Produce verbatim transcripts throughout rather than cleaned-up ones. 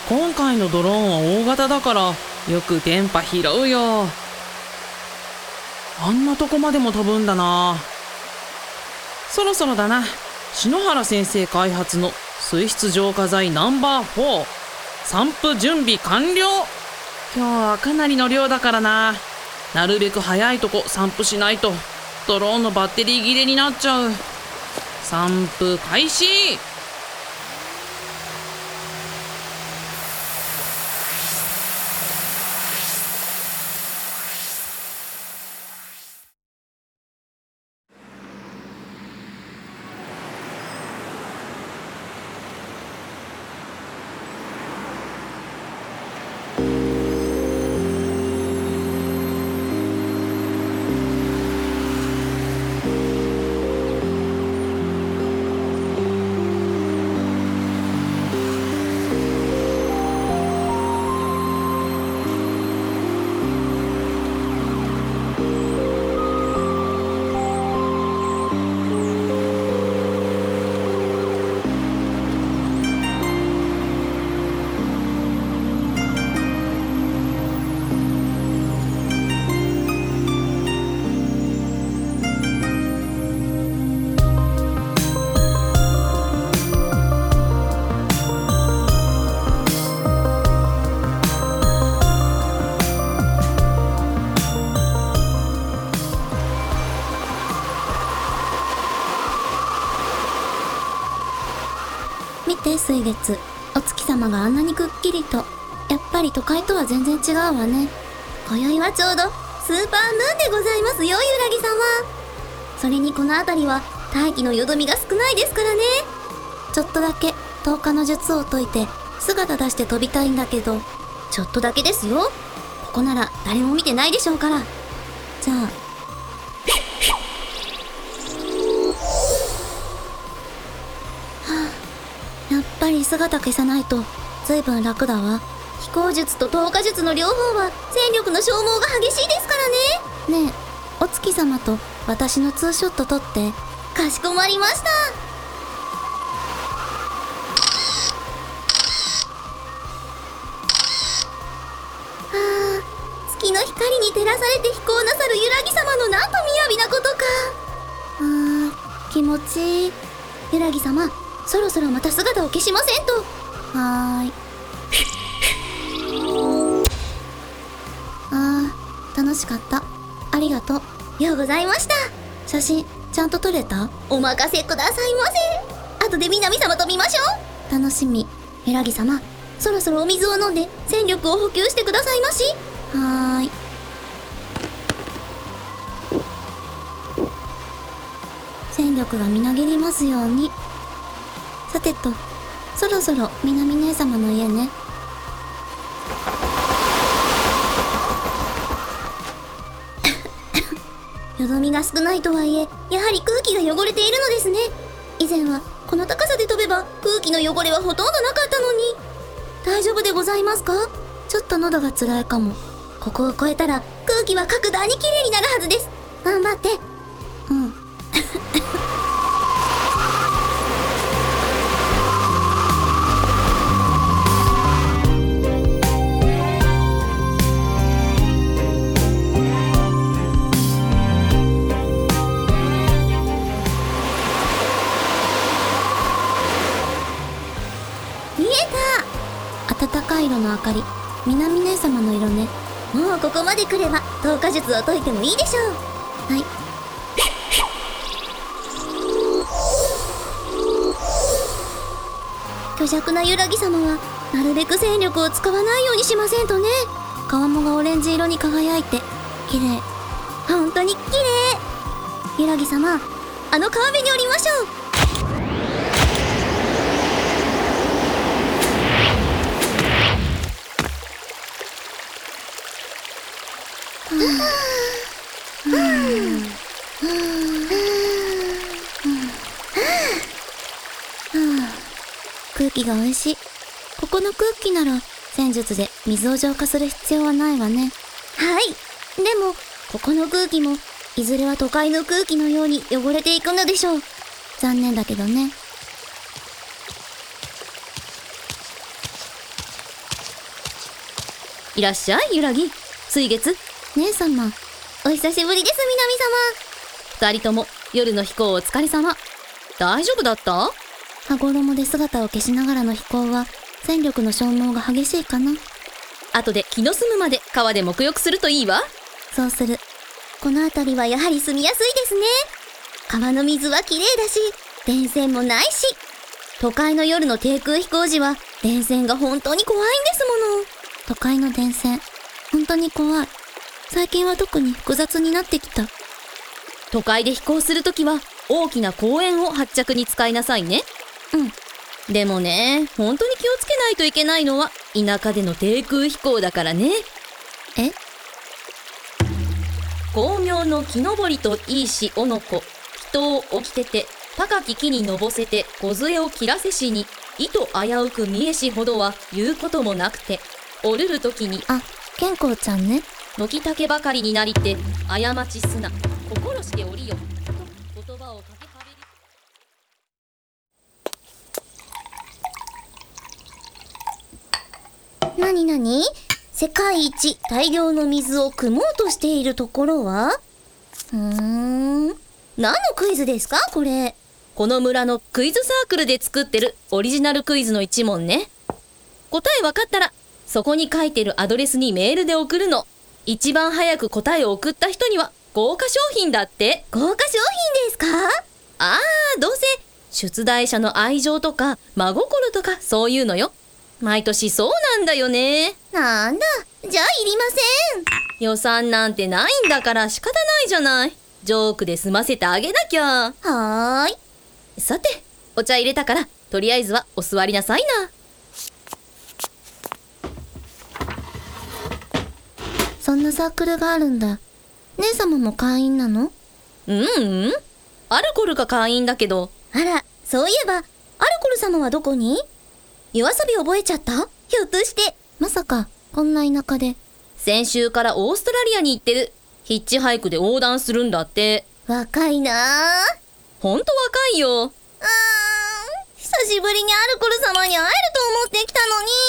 今回のドローンは大型だからよく電波拾うよ。あんなとこまでも飛ぶんだな。そろそろだな。篠原先生開発の水質浄化剤ナンバーフォー散布準備完了。今日はかなりの量だからな。なるべく早いとこ散布しないとドローンのバッテリー切れになっちゃう。散布開始。 見て水月、お月様があんなにくっきりと。やっぱり都会とは全然違うわね。今宵はちょうどスーパームーンでございますよ、ゆらぎ様。それにこの辺りは大気のよどみが少ないですからね。ちょっとだけ透過の術を解いて姿出して飛びたいんだけど。ちょっとだけですよ。ここなら誰も見てないでしょうから。じゃあやっぱり姿消さないとずいぶん楽だわ。飛行術と透過術の両方は戦力の消耗が激しいですからね。ねえ、お月様と私のツーショット撮って。かしこまりました。あー、月の光に照らされて飛行なさるゆらぎ様のなんと雅なことか。あー、気持ちいい。ゆらぎ様、そろそろまた姿を消しませんと。はーい。あー、楽しかった。ありがとう。ようございました。写真ちゃんと撮れた？お任せくださいませ。後で南様と見ましょう。楽しみ。ゆらぎ様、そろそろお水を飲んで戦力を補給してくださいまし。はーい。戦力がみなぎりますように。さてと、そろそろ南姉様の家ね。よどみが少ないとはいえ、やはり空気が汚れているのですね。以前はこの高さで飛べば空気の汚れはほとんどなかったのに。大丈夫でございますか？ちょっと喉が辛いかも。ここを越えたら空気は格段に綺麗になるはずです。頑張って。うん。暖かい色の明かり、南姉様の色ね。もうここまで来れば透過術を解いてもいいでしょう。はい。虚弱なゆらぎ様はなるべく戦力を使わないようにしませんとね。川面がオレンジ色に輝いて綺麗。本当に綺麗。ゆらぎ様、あの川辺に降りましょう。空気が美味しい。ここの空気なら戦術で水を浄化する必要はないわね。はい。でもここの空気もいずれは都会の空気のように汚れていくのでしょう。残念だけどね。 いらっしゃい、ゆらぎ。水月。 姉様、お久しぶりです、 二人とも夜の飛行お疲れ様。大丈夫だった？ 羽衣で姿を消しながらの飛行は戦力の消耗が激しいかな。 後で気の済むまで川で沐浴するといいわ。 そうする。この辺りはやはり住みやすいですね。川の水はきれいだし、電線もないし。都会の夜の低空飛行時は電線が本当に怖いんですもの。都会の電線、本当に怖い。最近は特に複雑になってきた。 都会で飛行するときは大きな公園を発着に使いなさいね。 うん。 でもね、本当に気をつけないといけないのは田舎での低空飛行だからね。 え？ 巧妙の木登りといいしおのこ、人を起きてて高き木にのぼせて梢を切らせしに、意図危うく見えしほどは言うこともなくて、降るるときにあ、健康ちゃんね。 軒竹ばかりになりて過ちすな、心して降りよと言葉をかけはべり。 なになに？世界一大量の水を汲もうとしているところは？うーん。何のクイズですかこれ？ この村のクイズサークルで作ってるオリジナルクイズの一問ね。答えわかったらそこに書いてるアドレスにメールで送るの。一番早く答えを送った人には豪華商品だって。 豪華商品ですか？ あー、どうせ出題者の愛情とか真心とかそういうのよ。毎年そうなんだよね。 なんだ、じゃあいりません。 予算なんてないんだから仕方ないじゃない。ジョークで済ませてあげなきゃ。 はーい。 さて、お茶入れたからとりあえずはお座りなさいな。 そんなサークルがあるんだ。姉様も会員なの？ ううん、アルコルが会員だけど。 あら、そういえば、アルコル様はどこに？夜遊び覚えちゃった？ひょっとして。まさか、こんな田舎で。 先週からオーストラリアに行ってる。ヒッチハイクで横断するんだって。 若いなぁ。 ほんと若いよ。 うーん、久しぶりにアルコル様に会えると思ってきたのに。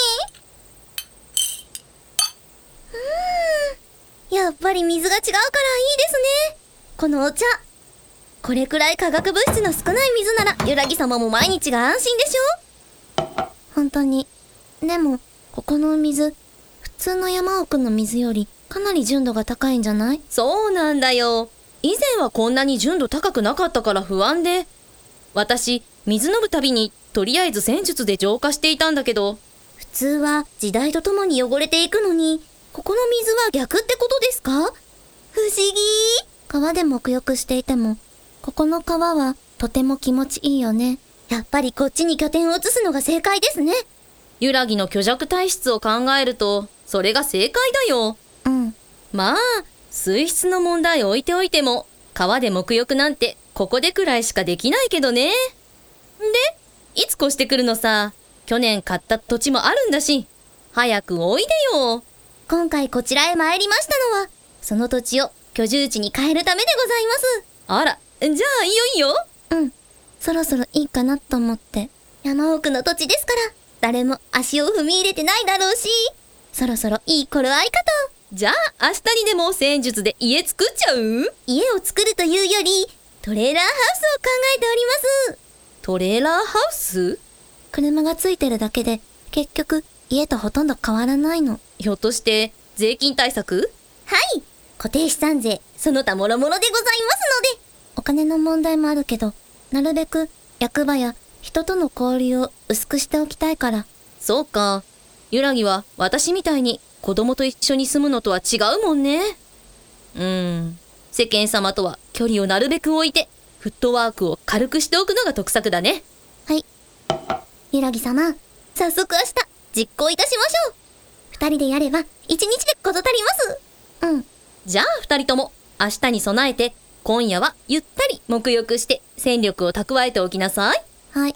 うーん、やっぱり水が違うからいいですね。このお茶。これくらい化学物質の少ない水なら、ゆらぎ様も毎日が安心でしょ？本当に。でも、ここの水、普通の山奥の水よりかなり純度が高いんじゃない？ そうなんだよ。以前はこんなに純度高くなかったから不安で。私、水飲むたびにとりあえず戦術で浄化していたんだけど。 普通は時代とともに汚れていくのに、ここの水は逆ってことですか？不思議。川で沐浴していても、ここの川はとても気持ちいいよね。やっぱりこっちに拠点を移すのが正解ですね。 ゆらぎの虚弱体質を考えると、それが正解だよ。 うん。 まあ、水質の問題置いておいても、川で沐浴なんてここでくらいしかできないけどね。で、いつ越してくるのさ。去年買った土地もあるんだし、早くおいでよ。 今回こちらへ参りましたのは、その土地を居住地に変えるためでございます。 あら、じゃあいいよいいよ。 うん。そろそろいいかなと思って。山奥の土地ですから、誰も足を踏み入れてないだろうし、そろそろいい頃合いかと。 じゃあ明日にでも戦術で家作っちゃう？ 家を作るというより、トレーラーハウスを考えております。 トレーラーハウス？ 車がついてるだけで、結局家とほとんど変わらないの。 ひょっとして税金対策？ はい、固定資産税、その他もろもろでございますので。お金の問題もあるけど、なるべく役場や人との交流を薄くしておきたいから。 そうか。ゆらぎは私みたいに子供と一緒に住むのとは違うもんね。うーん。世間様とは距離をなるべく置いて、フットワークを軽くしておくのが得策だね。 はい。ゆらぎ様、早速明日実行いたしましょう。二人でやれば一日でこと足ります。うん。 じゃあ二人とも明日に備えて、今夜はゆったり沐浴して戦力を蓄えておきなさい。 はい。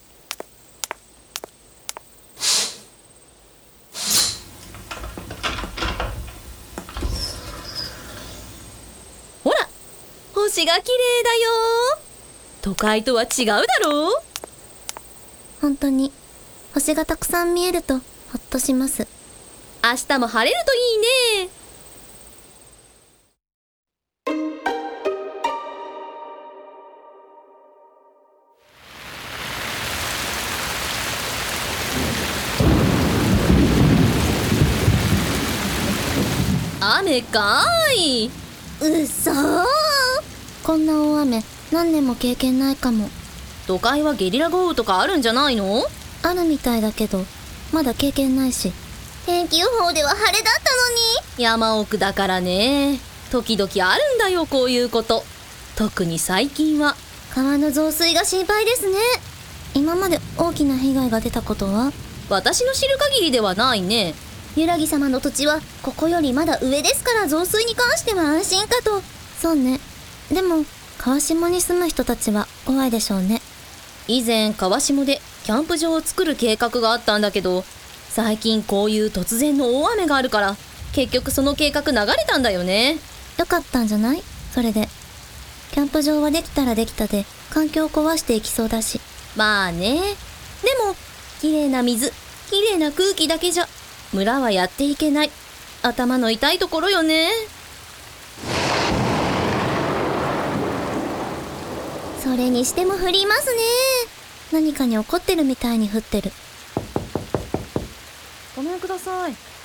ほら、星が綺麗だよ。都会とは違うだろう。 本当に星がたくさん見えるとほっとします。 明日も晴れるといいね。雨かーい。 うそー。こんな大雨何年も経験ないかも。 都会はゲリラ豪雨とかあるんじゃないの？ あるみたいだけどまだ経験ないし。天気予報では晴れだったのに。 山奥だからね。時々あるんだよ、こういうこと。特に最近は川の増水が心配ですね。今まで大きな被害が出たことは？ 私の知る限りではないね。 ゆらぎ様の土地はここよりまだ上ですから、増水に関しては安心かと。そうね。でも川下に住む人たちは怖いでしょうね。 以前川下でキャンプ場を作る計画があったんだけど、最近こういう突然の大雨があるから結局その計画流れたんだよね。 よかったんじゃない？それでキャンプ場はできたらできたで環境を壊していきそうだし。 まあね。でも綺麗な水、綺麗な空気だけじゃ村はやっていけない。頭の痛いところよね。 それにしても降りますね。何かに怒ってるみたいに降ってる。 ごめんください。